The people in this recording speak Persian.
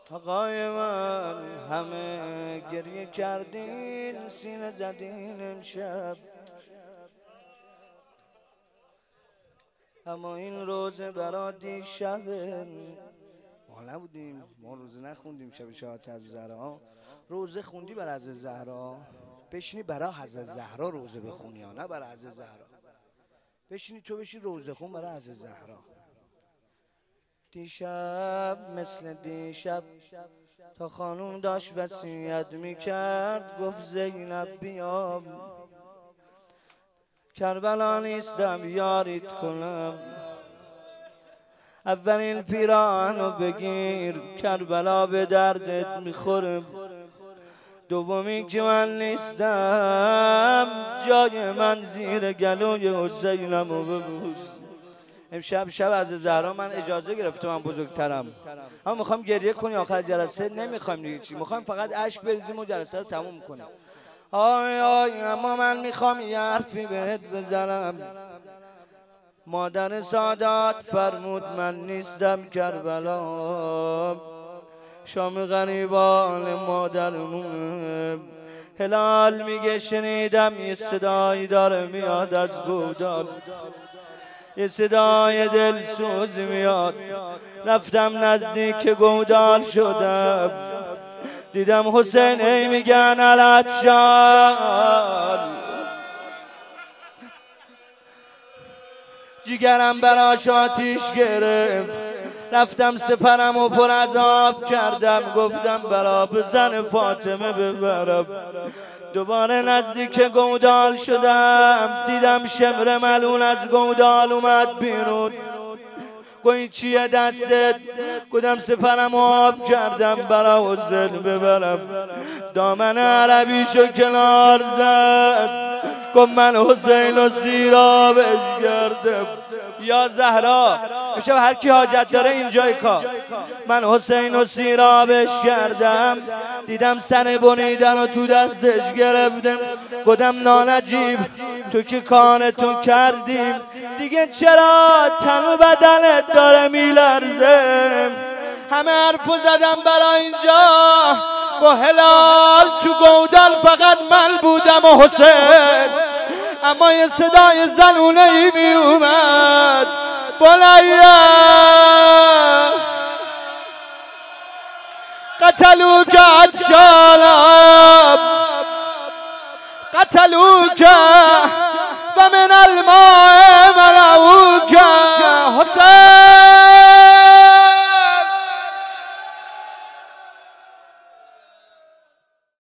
آقای من همه گریه کردین، سینه زدین امشب، اما این روزه برا دیشب. ما نبودیم، ما روزه نخوندیم شب شهادت از زهرا. روزه خوندی برای حضرت زهرا؟ بشینی برای حضرت زهرا روزه بخونی یا نه برای حضرت زهرا؟ بشینی تو بشی روزه خون برای حضرت زهرا. دیشب مثل دیشب تا خانوم داشت وصیت میکرد، گفت زینب بیام کربلا نیستم یاریت کنم، اولین پیراهنو بگیر کربلا به دردت میخوره، دومی که من نیستم جای من زیر گلوی حسینمو ببوس. امشب شب از زهرا من اجازه گرفتم، من بزرگترم، اما میخوام گریه کنی آخر جلسه، نمیخوایم دیگه چی، میخوایم فقط اشک بریزیم و جلسه رو تموم کنیم. آی آی اما من میخوام یه حرفی بهت بزنم. مادر سادات فرمود من نیستم کربلا، شام غریبان مادرمون. هلال میگه شنیدم یه صدایی داره میاد از گودال، یه صدای دلسوز میاد. رفتم نزدیک گودال شدم، دیدم حسین ای میگن العطشان، جیگرم براش آتیش گرفت. رفتم سپرم و پر از آب کردم، گفتم برا بزن فاطمه ببرم. دوباره نزدیک گودال شدم، دیدم شمر ملون از گودال اومد بیرون. گویی چیه دستت؟ گفتم سپرم آب کردم برا حسین ببرم. دامن عربیشو کنار زد، گفت من حسین و سیرابش کردم. یا زهرا میشه هر کی حاجت داره اینجای کار. من حسین و سیرابش کردم، دیدم سر بریدن و تو دستش گرفتم. گفتم نانجیب تو که کارتو کردیم دیگه، چرا تن و بدنت داره میلرزه؟ همه حرفو زدم برا اینجا. با هلال تو گودال فقط من بودم و حسین، اما یه صدای زنونه ای می اومد، بلیا قتلوک عطشانم، قتلوک و من الماء